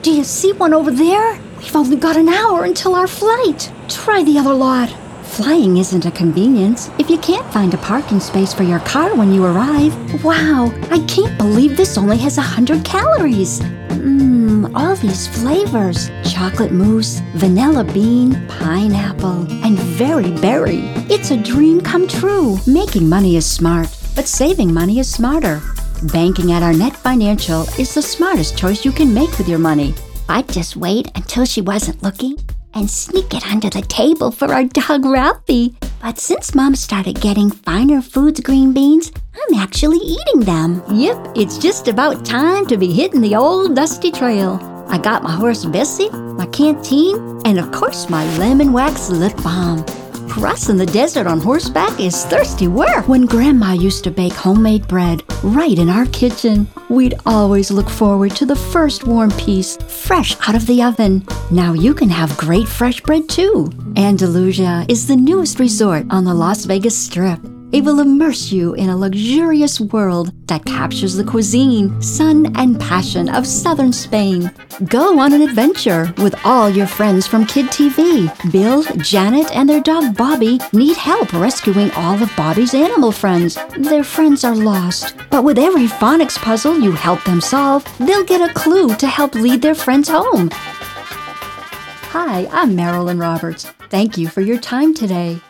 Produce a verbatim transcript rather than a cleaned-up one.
Do you see one over there? We've only got an hour until our flight. Try the other lot. Flying isn't a convenience if you can't find a parking space for your car when you arrive. Wow, I can't believe this only has one hundred calories. Mmm, all these flavors. Chocolate mousse, vanilla bean, pineapple, and very berry. It's a dream come true. Making money is smart, but saving money is smarter. Banking at Arnett Financial is the smartest choice you can make with your money. I'd just wait until she wasn't looking and sneak it under the table for our dog Ralphie. But since Mom started getting Finer Foods green beans, I'm actually eating them. Yep, it's just about time to be hitting the old dusty trail. I got my horse Bessie, my Canteen, and of course my lemon wax lip balm. Crossing the desert on horseback is thirsty work. When Grandma used to bake homemade bread right in our kitchen, we'd always look forward to the first warm piece, fresh out of the oven. Now you can have great fresh bread too. Andalusia is the newest resort on the Las Vegas Strip. It will immerse you in a luxurious world that captures the cuisine, sun, and passion of southern Spain. Go on an adventure with all your friends from Kid T V. Bill, Janet, and their dog Bobby need help rescuing all of Bobby's animal friends. Their friends are lost, but with every phonics puzzle you help them solve, they'll get a clue to help lead their friends home. Hi, I'm Marilyn Roberts. Thank you for your time today.